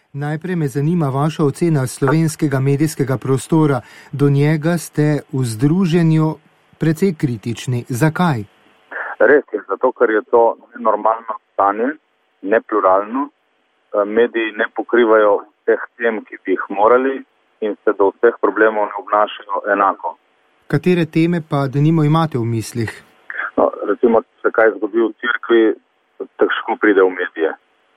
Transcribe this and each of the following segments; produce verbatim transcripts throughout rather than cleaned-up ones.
Najprej me zanima vaša ocena slovenskega medijskega prostora. Do njega ste v združenju precej kritični. Zakaj? Res je, zato ker je to nenormalno stanje, nepluralno. Mediji ne pokrivajo vseh tem, ki bi jih morali in se do vseh problemov ne obnašajo enako. Katere teme pa denimo imate v mislih? No, recimo, če se kaj zgodi v cerkvi, težko pride v medije.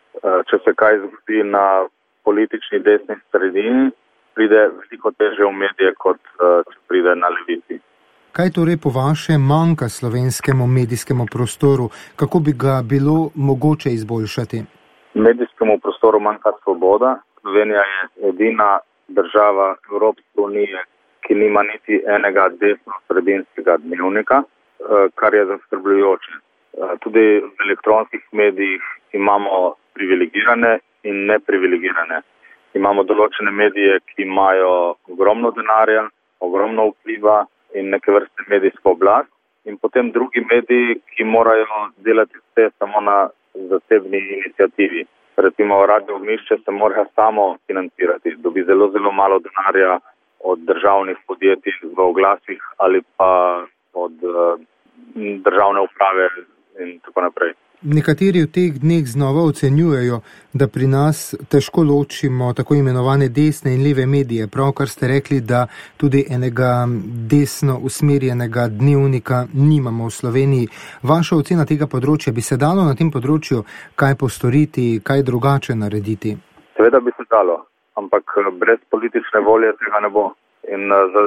Če se kaj zgodi na politični desni sredini, pride veliko teže v medije, kot če pride na levici. Kaj torej po vaše manjka slovenskemu medijskemu prostoru? Kako bi ga bilo mogoče izboljšati? Medijskemu prostoru manjka svoboda. Slovenija je edina država Evropske unije, ki nima niti enega desno-sredinskega dnevnika, kar je zaskrbljujoče. Tudi v elektronskih medijih imamo privilegirane in neprivilegirane. Imamo določene medije, ki imajo ogromno denarja, ogromno vpliva in neke vrste medijsko oblast, in potem drugi mediji, ki morajo delati vse samo na zasebni iniciativi. Recimo Radio Ognjišče se mora samo financirati, dobi zelo, zelo malo denarja od državnih podjetij v oglasih ali pa od uh, državne uprave in tako naprej. Nekateri v teh dneh znova ocenjujejo, da pri nas težko ločimo tako imenovane desne in leve medije. Pravkar ste rekli, da tudi enega desno usmerjenega dnevnika nimamo v Sloveniji. Vaša ocena tega področja, bi se dalo na tem področju kaj postoriti, kaj drugače narediti? Seveda bi se dalo, ampak brez politične volje tega ne bo. In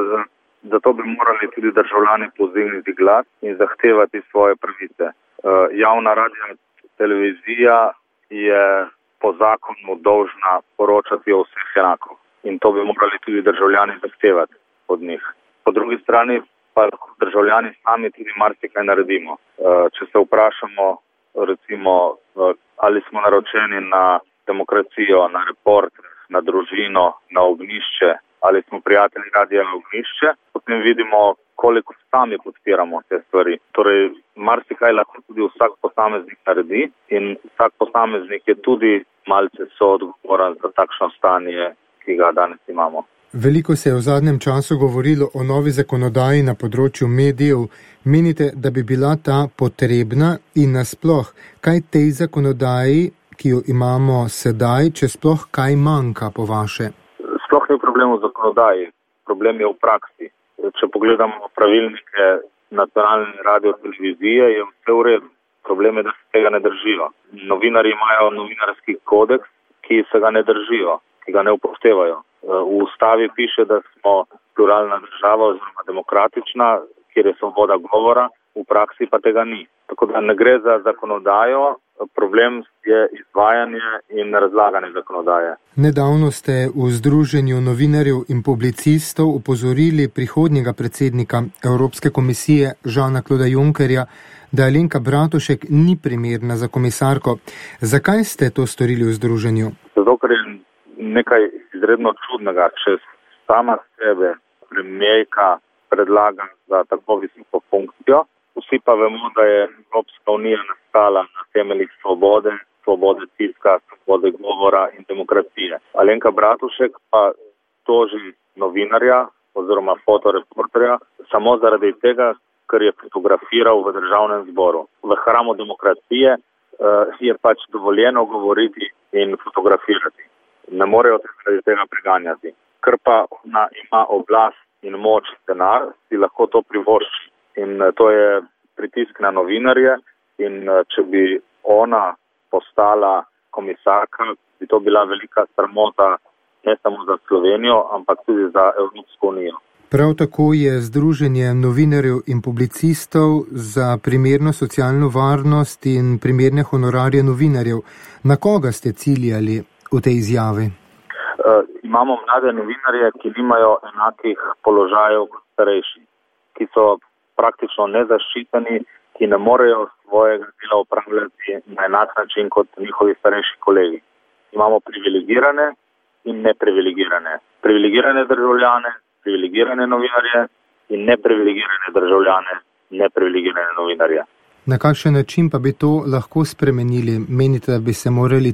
zato bi morali tudi državljani povzdigniti glas in zahtevati svoje pravice. Javna radio televizija je po zakonu dolžna poročati o vseh enako in to bi morali tudi državljani zahtevati od njih. Po drugi strani pa državljani sami tudi marsikaj naredimo. Če se vprašamo, recimo, ali smo naročeni na Demokracijo, na Reporter, na Družino, na Ognjišče, ali smo prijatelji Radia Ognjišče, potem vidimo, koliko sami podpiramo te stvari. Torej, marsikaj lahko tudi vsak posameznik naredi in vsak posameznik je tudi malce soodgovoren za takšno stanje, ki ga danes imamo. Veliko se je v zadnjem času govorilo o novi zakonodaji na področju medijev. Menite, da bi bila ta potrebna in nasploh, kaj tej zakonodaji, ki jo imamo sedaj, če sploh kaj manjka po vaše? Sploh ni problem v zakonodaji, problem je v praksi. Če pogledamo pravilnike nacionalne radio-televizije, je vse v redu. Problem je, da se tega ne držijo. Novinarji imajo novinarski kodeks, ki se ga ne držijo, ki ga ne upoštevajo. V ustavi piše, da smo pluralna država oziroma demokratična, kjer je svoboda govora, v praksi pa tega ni. Tako da ne gre za zakonodajo, problem je izvajanje in razlaganje zakonodaje. Nedavno ste v Združenju novinarjev in publicistov upozorili prihodnjega predsednika Evropske komisije Jeana-Clauda Junckerja, da Alenka Bratušek ni primerna za komisarko. Zakaj ste to storili v Združenju? Zato, ker je nekaj izredno čudnega, če sama sebe premijerka predlaga za tako visoko funkcijo. Vsi pa vemo, da je Evropska unija nastala na temeljih svobode, svobode tiska, svobode govora in demokracije. Alenka Bratušek pa toži novinarja oziroma fotoreporterja samo zaradi tega, ker je fotografiral v državnem zboru. V hramu demokracije uh, je pač dovoljeno govoriti in fotografirati. Ne morejo zaradi tega preganjati. Ker pa ona ima oblast in moč, denar, si lahko to privošči. In to je pritisk na novinarje in če bi ona postala komisarka, bi to bila velika sramota ne samo za Slovenijo, ampak tudi za Evropsko unijo. Prav tako je Združenje novinarjev in publicistov za primerno socialno varnost in primerne honorarje novinarjev. Na koga ste ciljali v tej izjavi? Uh, imamo mlade novinarje, ki nimajo enakih položajev kot starejši, ki so praktično nezaščiteni, ki ne morejo svojega dela opravljati na enak način kot njihovi starejši kolegi. Imamo privilegirane in neprivilegirane. Privilegirane državljane, privilegirane novinarje in neprivilegirane državljane, neprivilegirane novinarje. Na kakšen način pa bi to lahko spremenili? Menite, da bi se morali ti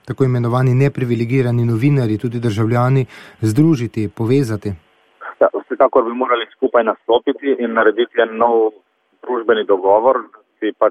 tako imenovani neprivilegirani novinarji, tudi državljani, združiti, povezati? Ja, vsekakor bi morali skupaj nastopiti in narediti en nov družbeni dogovor, da si pač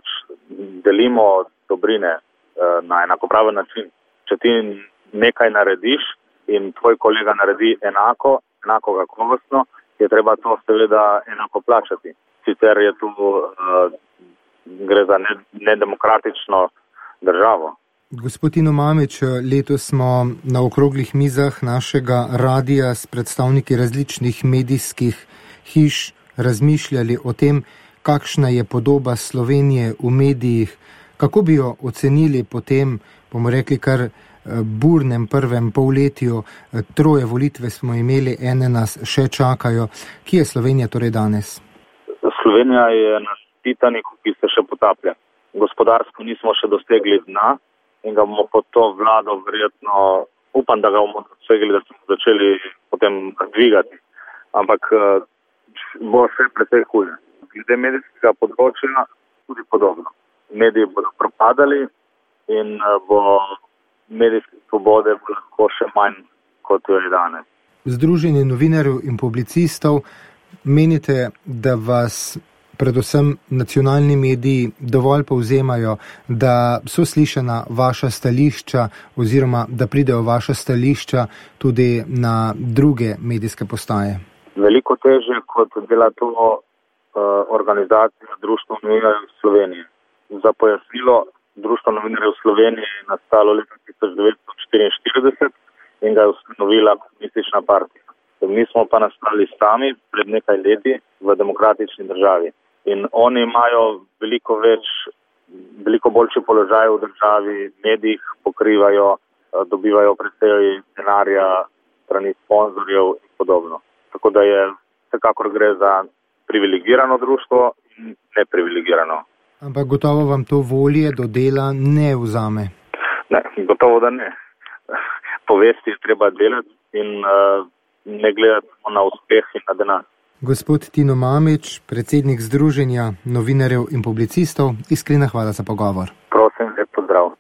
delimo dobrine na enakopraven način. Če ti nekaj narediš in tvoj kolega naredi enako, enako kakovostno, je treba to seveda enako plačati. Sicer je tu uh, gre za nedemokratično državo. Gospod Tino Mamić, letos smo na okroglih mizah našega radija s predstavniki različnih medijskih hiš razmišljali o tem, kakšna je podoba Slovenije v medijih, kako bi jo ocenili po tem, bomo rekli, kar burnem prvem polletju. Troje volitve smo imeli, ene nas še čakajo. Kje je Slovenija torej danes? Slovenija je na Titaniku, ki se še potaplja. Gospodarsko nismo še dosegli dna in ga bomo pod to vlado verjetno, upam, da ga bomo dosegli, da smo začeli potem dvigati. Ampak bo še precej huje. Glede medijskega področja tudi podobno. Mediji bodo propadali in bo medijske svobode bo lahko še manj, kot jo je danes. Združenje novinarjev in publicistov, menite, da vas predvsem nacionalni mediji dovolj povzemajo, da so slišana vaša stališča oziroma da pridejo vaša stališča tudi na druge medijske postaje? Veliko težje, kot dela to uh, organizacija Društvo novinarjev Slovenije. Za pojasnilo, Društvo novinarjev Slovenije je nastalo leta tisoč devetsto štiriinštirideset in ga je ustanovila komunistična partija. Mi smo pa nastali sami pred nekaj leti v demokratični državi. In oni imajo veliko več, veliko boljši položaj v državi, medijih pokrivajo, dobivajo precej denarja, strani sponzorjev in podobno. Tako da je vsekakor gre za privilegirano društvo in neprivilegirano. Ampak gotovo vam to volje do dela ne vzame? Ne, gotovo da ne. Povesti je treba delati in uh, ne gledati na uspeh in na denar. Gospod Tino Mamić, predsednik Združenja novinarjev in publicistov, iskrena hvala za pogovor. Prosim, lep pozdrav.